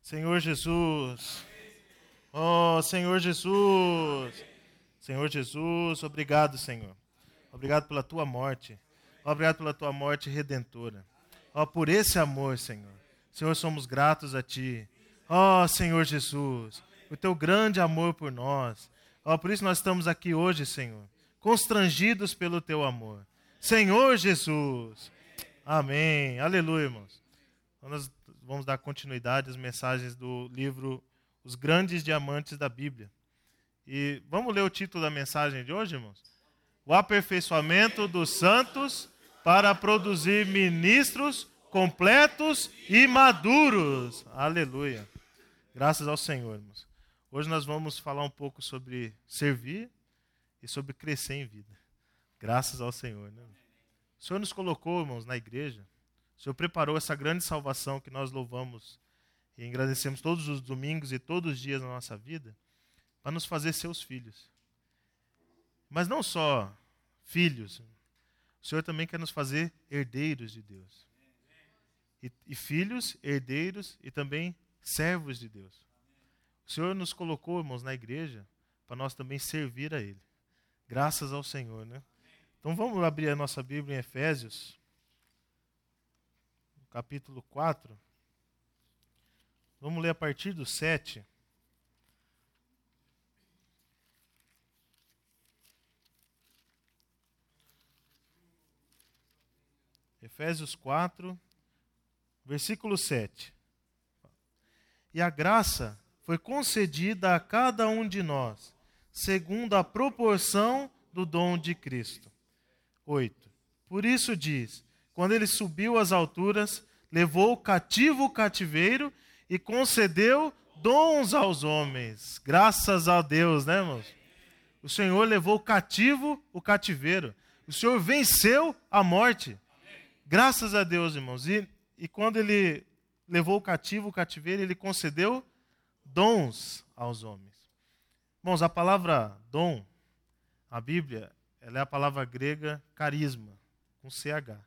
Senhor Jesus, oh Senhor Jesus, Senhor Jesus, obrigado, Senhor. Obrigado pela tua morte. Obrigado pela tua morte redentora. Ó, por esse amor, Senhor. Senhor, somos gratos a ti. Ó, Senhor Jesus, o teu grande amor por nós. Ó, por isso nós estamos aqui hoje, Senhor, constrangidos pelo teu amor. Senhor Jesus. Amém. Aleluia, irmãos. Então, nós vamos dar continuidade às mensagens do livro Os Grandes Diamantes da Bíblia. E vamos ler o título da mensagem de hoje, irmãos? O aperfeiçoamento dos santos para produzir ministros completos e maduros. Aleluia. Graças ao Senhor, irmãos. Hoje nós vamos falar um pouco sobre servir e sobre crescer em vida. Graças ao Senhor, né? O Senhor nos colocou, irmãos, na igreja. O Senhor preparou essa grande salvação que nós louvamos e agradecemos todos os domingos e todos os dias na nossa vida, para nos fazer seus filhos. Mas não só filhos, o Senhor também quer nos fazer herdeiros de Deus. E filhos, herdeiros e também servos de Deus. O Senhor nos colocou, irmãos, na igreja para nós também servir a Ele. Graças ao Senhor, né? Então vamos abrir a nossa Bíblia em Efésios, capítulo 4. Vamos ler a partir do 7. Efésios 4, versículo 7. E a graça foi concedida a cada um de nós, segundo a proporção do dom de Cristo. 8. Por isso diz, quando ele subiu às alturas, levou cativo o cativeiro e concedeu dons aos homens. Graças a Deus, né, irmãos? O Senhor levou cativo o cativeiro. O Senhor venceu a morte. Graças a Deus, irmãos. E quando ele levou cativo o cativeiro, ele concedeu dons aos homens. Irmãos, a palavra dom, a Bíblia, ela é a palavra grega carisma, com CH.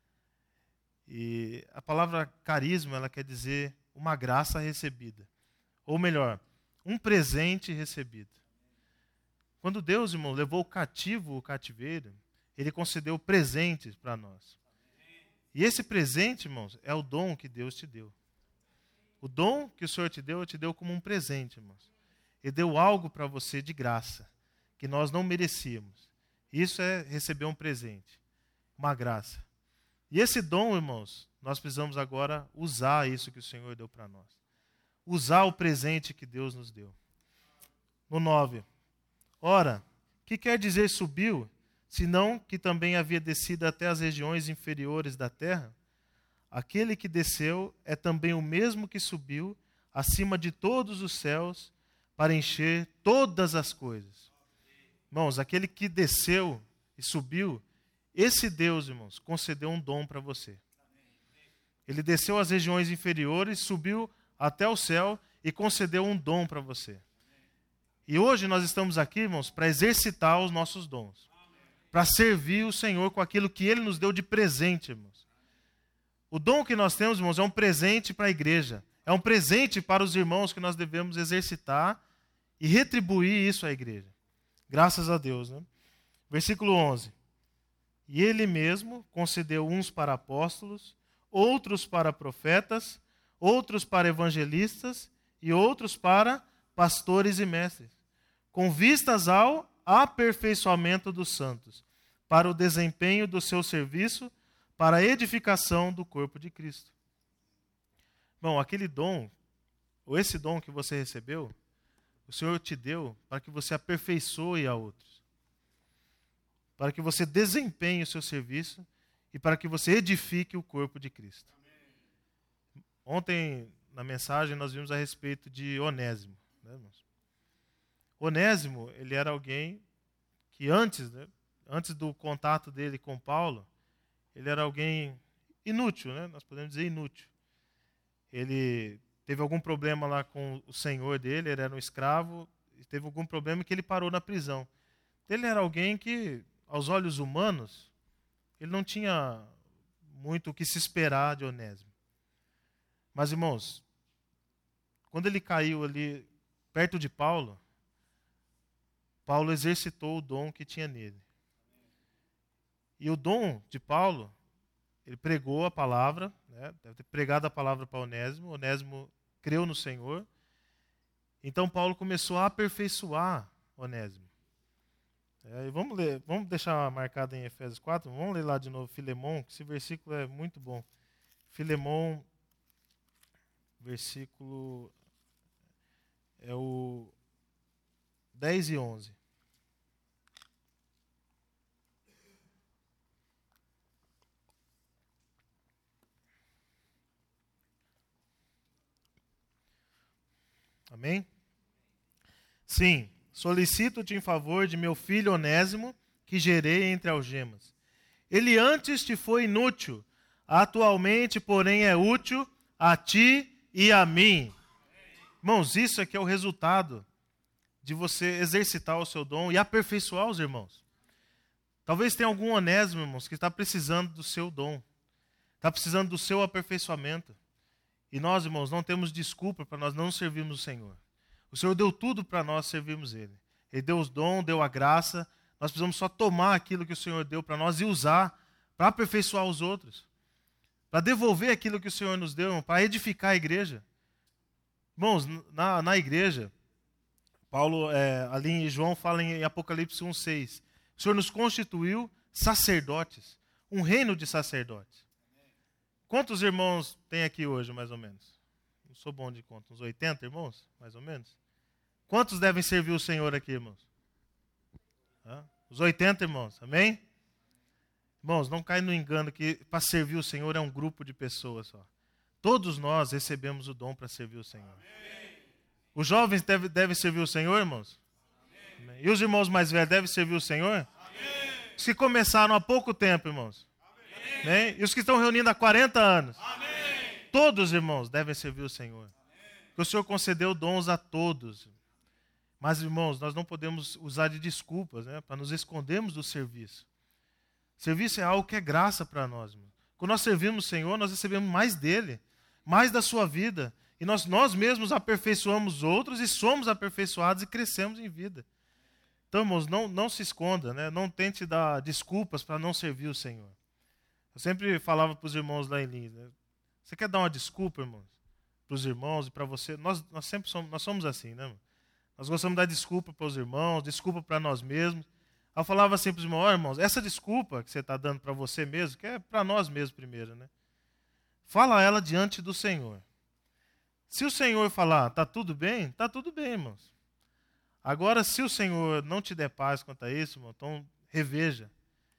E a palavra carisma, ela quer dizer uma graça recebida. Ou melhor, um presente recebido. Quando Deus, irmão, levou cativo o cativeiro, ele concedeu presentes para nós. E esse presente, irmãos, é o dom que Deus te deu. O dom que o Senhor te deu como um presente, irmãos. Ele deu algo para você de graça, que nós não merecíamos. Isso é receber um presente, uma graça. E esse dom, irmãos, nós precisamos agora usar isso que o Senhor deu para nós. Usar o presente que Deus nos deu. No 9. Ora, que quer dizer subiu, senão que também havia descido até as regiões inferiores da terra? Aquele que desceu é também o mesmo que subiu acima de todos os céus para encher todas as coisas. Irmãos, aquele que desceu e subiu, esse Deus, irmãos, concedeu um dom para você. Ele desceu às regiões inferiores, subiu até o céu e concedeu um dom para você. E hoje nós estamos aqui, irmãos, para exercitar os nossos dons. Para servir o Senhor com aquilo que Ele nos deu de presente, irmãos. O dom que nós temos, irmãos, é um presente para a igreja. É um presente para os irmãos que nós devemos exercitar e retribuir isso à igreja. Graças a Deus, né? Versículo 11. E Ele mesmo concedeu uns para apóstolos, outros para profetas, outros para evangelistas e outros para pastores e mestres, com vistas ao aperfeiçoamento dos santos, para o desempenho do seu serviço, para a edificação do corpo de Cristo. Bom, aquele dom, ou esse dom que você recebeu, o Senhor te deu para que você aperfeiçoe a outros, para que você desempenhe o seu serviço e para que você edifique o corpo de Cristo. Ontem, na mensagem, nós vimos a respeito de Onésimo. Né, irmãos? Onésimo, ele era alguém que antes do contato dele com Paulo, ele era alguém inútil, né? Nós podemos dizer inútil. Ele teve algum problema lá com o senhor dele, ele era um escravo, e teve algum problema que ele parou na prisão. Ele era alguém que, aos olhos humanos, ele não tinha muito o que se esperar de Onésimo. Mas, irmãos, quando ele caiu ali perto de Paulo, Paulo exercitou o dom que tinha nele. E o dom de Paulo, ele pregou a palavra, né? Deve ter pregado a palavra para Onésimo. Onésimo creu no Senhor. Então Paulo começou a aperfeiçoar Onésimo. Vamos deixar marcado em Efésios 4, vamos ler lá de novo Filemon, que esse versículo é muito bom. Filemon, versículo é o 10 e 11. Amém? Sim, solicito-te em favor de meu filho Onésimo, que gerei entre algemas. Ele antes te foi inútil, atualmente, porém, é útil a ti e a mim. Irmãos, isso aqui é o resultado de você exercitar o seu dom e aperfeiçoar os irmãos. Talvez tenha algum Onésimo, irmãos, que está precisando do seu dom, está precisando do seu aperfeiçoamento. E nós, irmãos, não temos desculpa para nós não servirmos o Senhor. O Senhor deu tudo para nós servirmos Ele. Ele deu os dons, deu a graça. Nós precisamos só tomar aquilo que o Senhor deu para nós e usar para aperfeiçoar os outros. Para devolver aquilo que o Senhor nos deu, para edificar a igreja. Irmãos, na igreja, Paulo, ali em João, fala em Apocalipse 1,6. O Senhor nos constituiu sacerdotes, um reino de sacerdotes. Quantos irmãos tem aqui hoje, mais ou menos? Não sou bom de conta, uns 80 irmãos, mais ou menos? Quantos devem servir o Senhor aqui, irmãos? Os 80 irmãos, amém? Irmãos, não cai no engano que para servir o Senhor é um grupo de pessoas só. Todos nós recebemos o dom para servir o Senhor. Amém. Os jovens devem servir o Senhor, irmãos? Amém. E os irmãos mais velhos devem servir o Senhor? Amém. Os que começaram há pouco tempo, irmãos? Amém. E os que estão reunindo há 40 anos? Amém. Todos, irmãos, devem servir o Senhor. Porque o Senhor concedeu dons a todos. Mas, irmãos, nós não podemos usar de desculpas, né, para nos escondermos do serviço. Serviço é algo que é graça para nós, irmãos. Quando nós servimos o Senhor, nós recebemos mais dele, mais da sua vida. E nós mesmos aperfeiçoamos outros e somos aperfeiçoados e crescemos em vida. Então, irmãos, não se esconda, né? Não tente dar desculpas para não servir o Senhor. Eu sempre falava para os irmãos lá em Lins, né? Você quer dar uma desculpa, irmãos, para os irmãos e para você? Nós sempre somos assim, né, irmão? Nós gostamos de dar desculpa para os irmãos, desculpa para nós mesmos. Eu falava assim para os irmãos, irmãos, essa desculpa que você está dando para você mesmo, que é para nós mesmos primeiro, né? Fala ela diante do Senhor. Se o Senhor falar, está tudo bem, irmãos. Agora, se o Senhor não te der paz quanto a isso, irmão, então reveja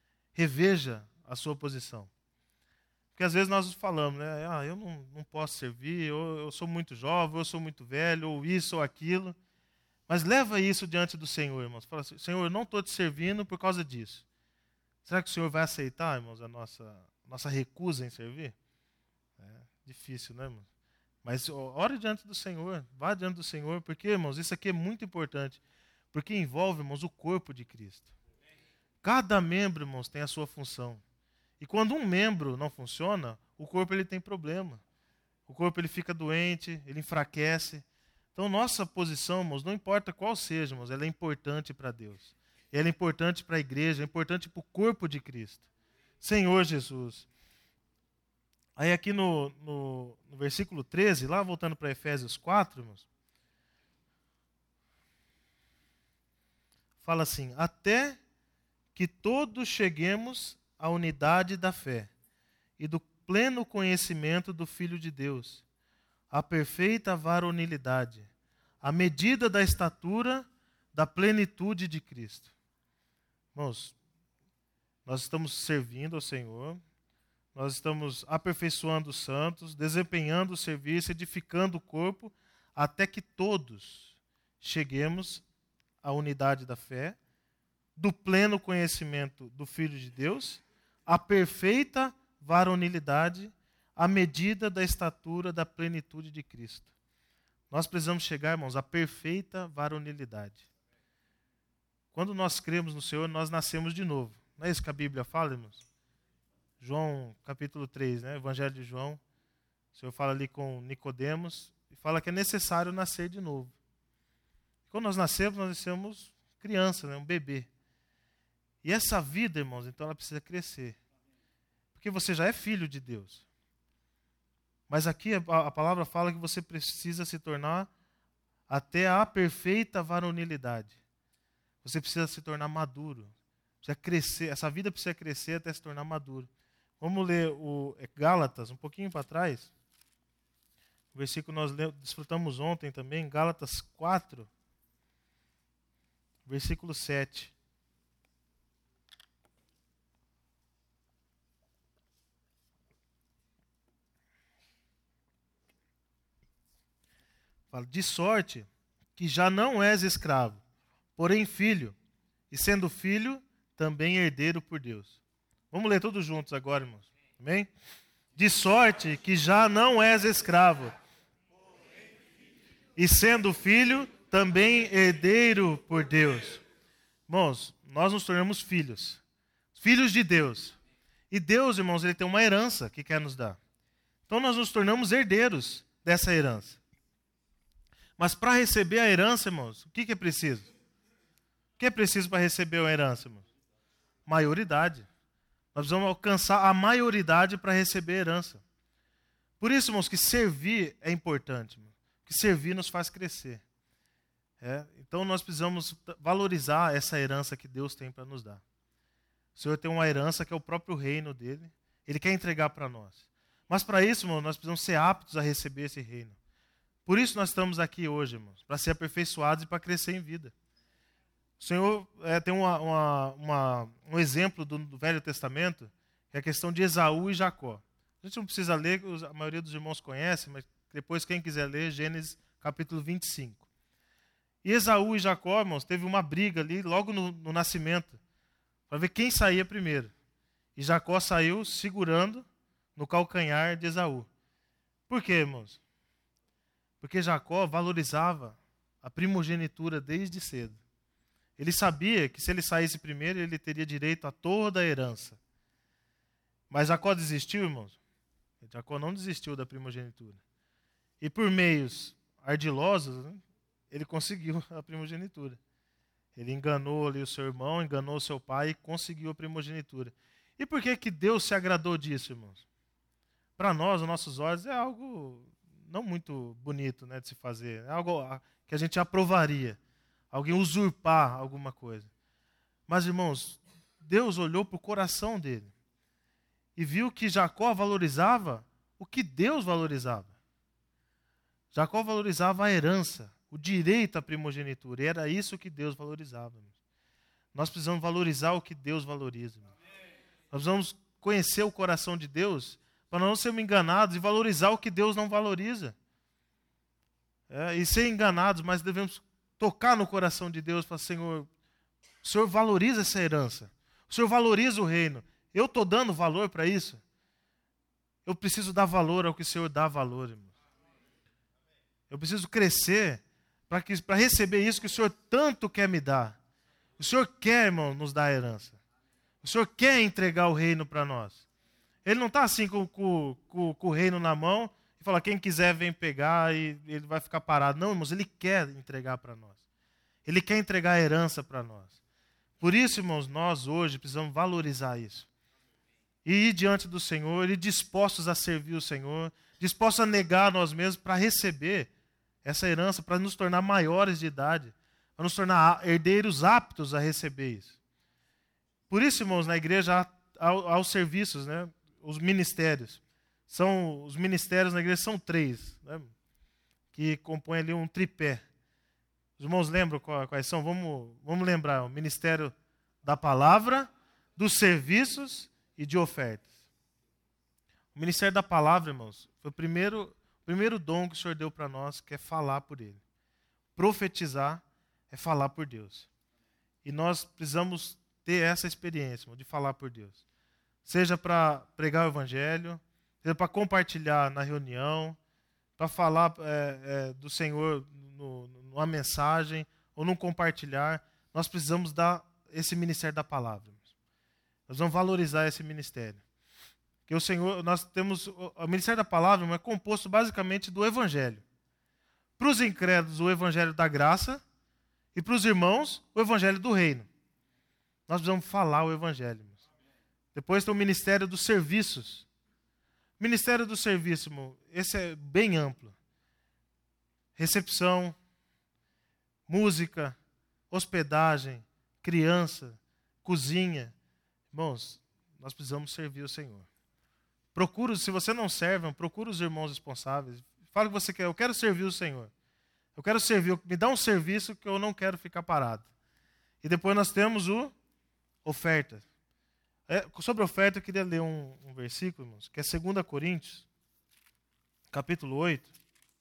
a sua posição. Porque às vezes nós falamos, né? Eu não posso servir, ou eu sou muito jovem, ou eu sou muito velho, ou isso ou aquilo. Mas leva isso diante do Senhor, irmãos. Fala assim, Senhor, eu não estou te servindo por causa disso. Será que o Senhor vai aceitar, irmãos, a nossa recusa em servir? É difícil, né, irmãos? Mas ore diante do Senhor, vá diante do Senhor, porque, irmãos, isso aqui é muito importante. Porque envolve, irmãos, o corpo de Cristo. Cada membro, irmãos, tem a sua função. E quando um membro não funciona, o corpo ele tem problema. O corpo ele fica doente, ele enfraquece. Então, nossa posição, irmãos, não importa qual seja, irmãos, ela é importante para Deus. Ela é importante para a igreja, é importante para o corpo de Cristo. Senhor Jesus. Aí aqui no versículo 13, lá voltando para Efésios 4, irmãos, fala assim, até que todos cheguemos à unidade da fé e do pleno conhecimento do Filho de Deus, a perfeita varonilidade, a medida da estatura da plenitude de Cristo. Irmãos, nós estamos servindo ao Senhor, nós estamos aperfeiçoando os santos, desempenhando o serviço, edificando o corpo, até que todos cheguemos à unidade da fé, do pleno conhecimento do Filho de Deus, a perfeita varonilidade, à medida da estatura da plenitude de Cristo. Nós precisamos chegar, irmãos, à perfeita varonilidade. Quando nós cremos no Senhor, nós nascemos de novo. Não é isso que a Bíblia fala, irmãos? João, capítulo 3, né? Evangelho de João. O Senhor fala ali com Nicodemos e fala que é necessário nascer de novo. Quando nós nascemos criança, né? Um bebê. E essa vida, irmãos, então ela precisa crescer. Porque você já é filho de Deus. Mas aqui a palavra fala que você precisa se tornar até a perfeita varonilidade. Você precisa se tornar maduro. Precisa crescer. Essa vida precisa crescer até se tornar maduro. Vamos ler o Gálatas, um pouquinho para trás. O versículo nós desfrutamos ontem também, Gálatas 4, versículo 7. Fala, de sorte que já não és escravo, porém filho, e sendo filho, também herdeiro por Deus. Vamos ler todos juntos agora, irmãos. Amém? De sorte que já não és escravo, e sendo filho, também herdeiro por Deus. Irmãos, nós nos tornamos filhos. Filhos de Deus. E Deus, irmãos, Ele tem uma herança que quer nos dar. Então nós nos tornamos herdeiros dessa herança. Mas para receber a herança, irmãos, o que é preciso? O que é preciso para receber a herança, irmãos? Maioridade. Nós precisamos alcançar a maioridade para receber a herança. Por isso, irmãos, que servir é importante. Irmãos. Que servir nos faz crescer. Então nós precisamos valorizar essa herança que Deus tem para nos dar. O Senhor tem uma herança que é o próprio reino dele. Ele quer entregar para nós. Mas para isso, irmãos, nós precisamos ser aptos a receber esse reino. Por isso nós estamos aqui hoje, irmãos, para ser aperfeiçoados e para crescer em vida. O Senhor tem um exemplo do Velho Testamento, que é a questão de Esaú e Jacó. A gente não precisa ler, a maioria dos irmãos conhece, mas depois quem quiser ler, Gênesis capítulo 25. E Esaú e Jacó, irmãos, teve uma briga ali logo no nascimento, para ver quem saía primeiro. E Jacó saiu segurando no calcanhar de Esaú. Por quê, irmãos? Porque Jacó valorizava a primogenitura desde cedo. Ele sabia que se ele saísse primeiro, ele teria direito a toda a herança. Mas Jacó desistiu, irmãos? Jacó não desistiu da primogenitura. E por meios ardilosos, né, ele conseguiu a primogenitura. Ele enganou ali o seu irmão, enganou o seu pai e conseguiu a primogenitura. E por que Deus se agradou disso, irmãos? Para nós, aos nossos olhos, é algo não muito bonito, né, de se fazer. É algo que a gente aprovaria. Alguém usurpar alguma coisa. Mas, irmãos, Deus olhou para o coração dele e viu que Jacó valorizava o que Deus valorizava. Jacó valorizava a herança, o direito à primogenitura. E era isso que Deus valorizava. Nós precisamos valorizar o que Deus valoriza. Nós precisamos conhecer o coração de Deus para não sermos enganados e valorizar o que Deus não valoriza. E ser enganados, mas devemos tocar no coração de Deus e falar, Senhor, o Senhor valoriza essa herança. O Senhor valoriza o reino. Eu estou dando valor para isso? Eu preciso dar valor ao que o Senhor dá valor, irmão. Eu preciso crescer para receber isso que o Senhor tanto quer me dar. O Senhor quer, irmão, nos dar a herança. O Senhor quer entregar o reino para nós. Ele não está assim com o reino na mão e fala, quem quiser vem pegar e ele vai ficar parado. Não, irmãos, ele quer entregar para nós. Ele quer entregar a herança para nós. Por isso, irmãos, nós hoje precisamos valorizar isso. E ir diante do Senhor, e dispostos a servir o Senhor, dispostos a negar a nós mesmos para receber essa herança, para nos tornar maiores de idade, para nos tornar herdeiros aptos a receber isso. Por isso, irmãos, na igreja há os serviços, né? Os ministérios. Os ministérios na igreja são 3, né? Que compõem ali um tripé. Os irmãos lembram quais são? Vamos lembrar. O ministério da palavra, dos serviços e de ofertas. O ministério da palavra, irmãos, foi o primeiro dom que o Senhor deu para nós, que é falar por Ele. Profetizar é falar por Deus. E nós precisamos ter essa experiência, irmão, de falar por Deus. Seja para pregar o evangelho, seja para compartilhar na reunião, para falar do Senhor numa mensagem ou num compartilhar. Nós precisamos dar esse ministério da palavra. Nós vamos valorizar esse ministério. Porque o Senhor, nós temos o ministério da palavra é composto basicamente do evangelho. Para os incrédulos, o evangelho da graça. E para os irmãos, o evangelho do reino. Nós precisamos falar o evangelho. Irmãos. Depois tem o ministério dos serviços. O ministério do serviço, irmão, esse é bem amplo. Recepção, música, hospedagem, criança, cozinha. Irmãos, nós precisamos servir o Senhor. Procura, se você não serve, procura os irmãos responsáveis. Fala o que você quer, eu quero servir o Senhor. Eu quero servir, me dá um serviço que eu não quero ficar parado. E depois nós temos o oferta. Sobre oferta, eu queria ler um versículo, irmãos, que é 2 Coríntios, capítulo 8.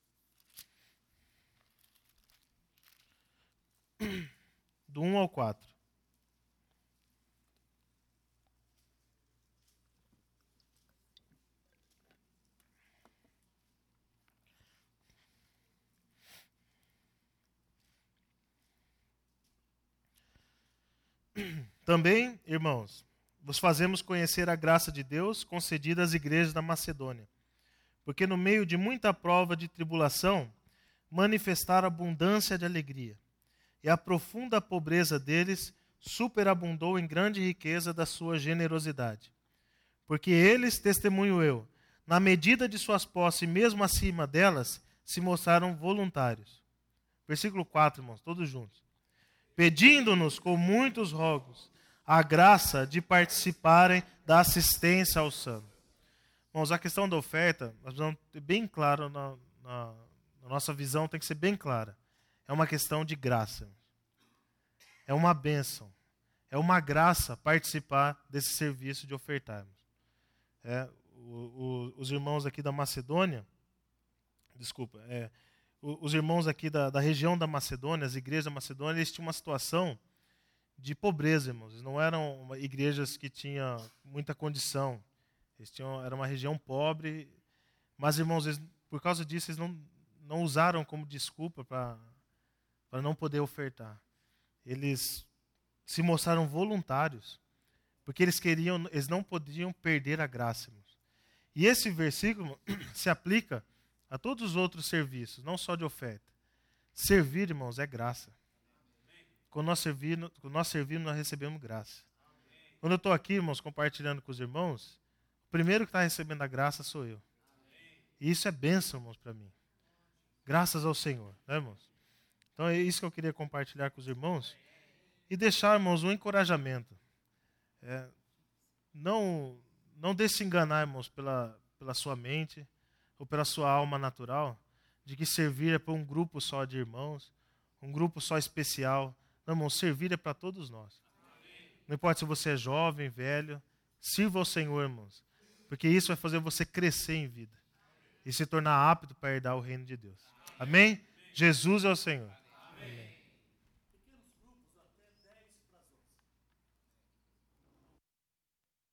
Do 1 ao 4. Também, irmãos, vos fazemos conhecer a graça de Deus concedida às igrejas da Macedônia, porque no meio de muita prova de tribulação, manifestaram abundância de alegria, e a profunda pobreza deles superabundou em grande riqueza da sua generosidade. Porque eles, testemunho eu, na medida de suas posses e mesmo acima delas, se mostraram voluntários. Versículo 4, irmãos, todos juntos. Pedindo-nos com muitos rogos a graça de participarem da assistência aos santos. Irmãos, a questão da oferta, nós precisamos ter bem claro, na nossa visão tem que ser bem clara. É uma questão de graça. É uma bênção. É uma graça participar desse serviço de ofertarmos. Os irmãos aqui da Macedônia, os irmãos aqui da região da Macedônia, as igrejas da Macedônia, eles tinham uma situação de pobreza, irmãos. Eles não eram igrejas que tinham muita condição. Era uma região pobre. Mas, irmãos, por causa disso, eles não usaram como desculpa para não poder ofertar. Eles se mostraram voluntários, porque eles não podiam perder a graça, irmãos. E esse versículo se aplica a todos os outros serviços, não só de oferta. Servir, irmãos, é graça. Quando nós servimos, nós recebemos graça. Quando eu estou aqui, irmãos, compartilhando com os irmãos, o primeiro que está recebendo a graça sou eu. E isso é bênção, irmãos, para mim. Graças ao Senhor, né, irmãos? Então é isso que eu queria compartilhar com os irmãos. E deixar, irmãos, um encorajamento. Não deixe se enganar, irmãos, pela sua mente ou pela sua alma natural, de que servir é para um grupo só de irmãos, um grupo só especial. Não, irmãos, servir é para todos nós. Não importa se você é jovem, velho, sirva ao Senhor, irmãos, porque isso vai fazer você crescer em vida e se tornar apto para herdar o reino de Deus. Amém? Jesus é o Senhor.